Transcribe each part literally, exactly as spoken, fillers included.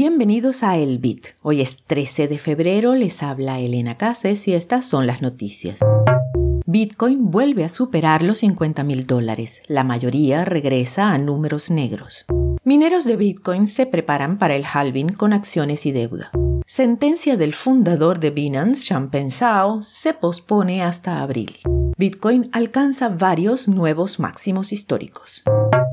Bienvenidos a El Bit. Hoy es trece de febrero, les habla Elena Cases y estas son las noticias. Bitcoin vuelve a superar los cincuenta mil dólares. La mayoría regresa a números negros. Mineros de Bitcoin se preparan para el halving con acciones y deuda. Sentencia del fundador de Binance, Changpeng Zhao, se pospone hasta abril. Bitcoin alcanza varios nuevos máximos históricos.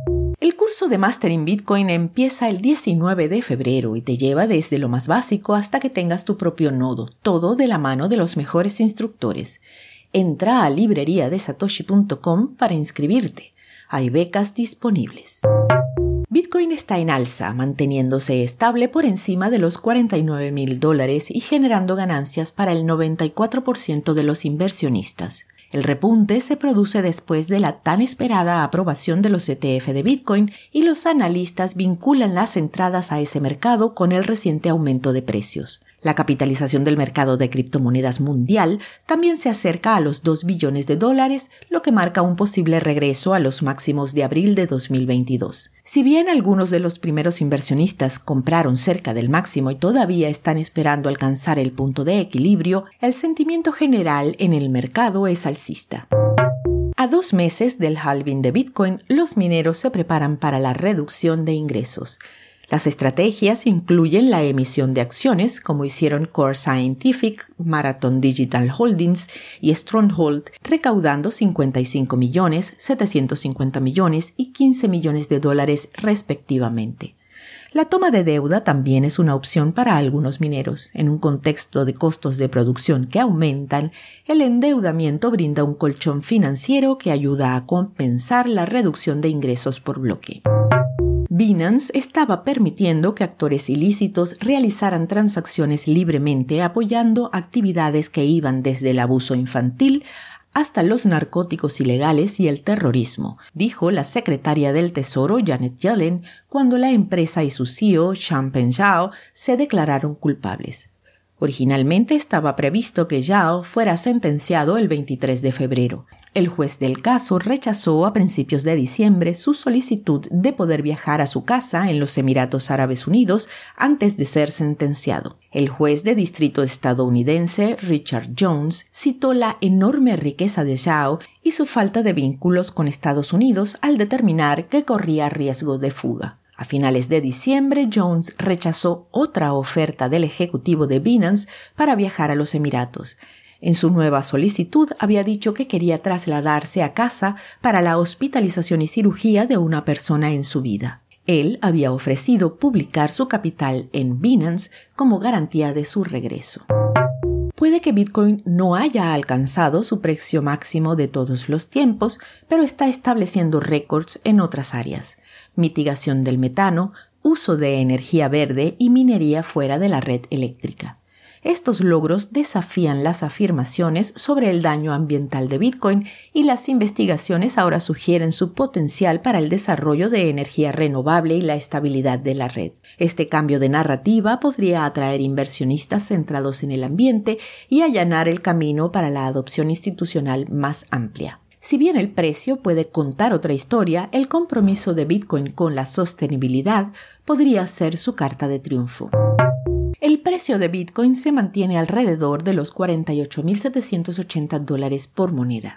El curso de Máster en Bitcoin empieza el diecinueve de febrero y te lleva desde lo más básico hasta que tengas tu propio nodo, todo de la mano de los mejores instructores. Entra a librería de satoshi punto com para inscribirte. Hay becas disponibles. Bitcoin está en alza, manteniéndose estable por encima de los cuarenta y nueve mil dólares y generando ganancias para el noventa y cuatro por ciento de los inversionistas. El repunte se produce después de la tan esperada aprobación de los E T F de Bitcoin y los analistas vinculan las entradas a ese mercado con el reciente aumento de precios. La capitalización del mercado de criptomonedas mundial también se acerca a los dos billones de dólares, lo que marca un posible regreso a los máximos de abril de dos mil veintidós. Si bien algunos de los primeros inversionistas compraron cerca del máximo y todavía están esperando alcanzar el punto de equilibrio, el sentimiento general en el mercado es alcista. A dos meses del halving de Bitcoin, los mineros se preparan para la reducción de ingresos. Las estrategias incluyen la emisión de acciones, como hicieron Core Scientific, Marathon Digital Holdings y Stronghold, recaudando cincuenta y cinco millones, setecientos cincuenta millones y quince millones de dólares respectivamente. La toma de deuda también es una opción para algunos mineros. En un contexto de costos de producción que aumentan, el endeudamiento brinda un colchón financiero que ayuda a compensar la reducción de ingresos por bloque. Binance estaba permitiendo que actores ilícitos realizaran transacciones libremente apoyando actividades que iban desde el abuso infantil hasta los narcóticos ilegales y el terrorismo, dijo la secretaria del Tesoro Janet Yellen cuando la empresa y su C E O Changpeng Zhao se declararon culpables. Originalmente estaba previsto que Zhao fuera sentenciado el veintitrés de febrero. El juez del caso rechazó a principios de diciembre su solicitud de poder viajar a su casa en los Emiratos Árabes Unidos antes de ser sentenciado. El juez de distrito estadounidense Richard Jones citó la enorme riqueza de Zhao y su falta de vínculos con Estados Unidos al determinar que corría riesgo de fuga. A finales de diciembre, Jones rechazó otra oferta del ejecutivo de Binance para viajar a los Emiratos. En su nueva solicitud había dicho que quería trasladarse a casa para la hospitalización y cirugía de una persona en su vida. Él había ofrecido publicar su capital en Binance como garantía de su regreso. Puede que Bitcoin no haya alcanzado su precio máximo de todos los tiempos, pero está estableciendo récords en otras áreas. Mitigación del metano, uso de energía verde y minería fuera de la red eléctrica. Estos logros desafían las afirmaciones sobre el daño ambiental de Bitcoin y las investigaciones ahora sugieren su potencial para el desarrollo de energía renovable y la estabilidad de la red. Este cambio de narrativa podría atraer inversionistas centrados en el ambiente y allanar el camino para la adopción institucional más amplia. Si bien el precio puede contar otra historia, el compromiso de Bitcoin con la sostenibilidad podría ser su carta de triunfo. El precio de Bitcoin se mantiene alrededor de los cuarenta y ocho mil setecientos ochenta dólares por moneda.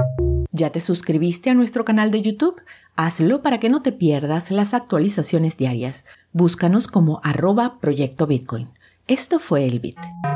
¿Ya te suscribiste a nuestro canal de YouTube? Hazlo para que no te pierdas las actualizaciones diarias. Búscanos como arroba Proyecto Bitcoin. Esto fue El Bit.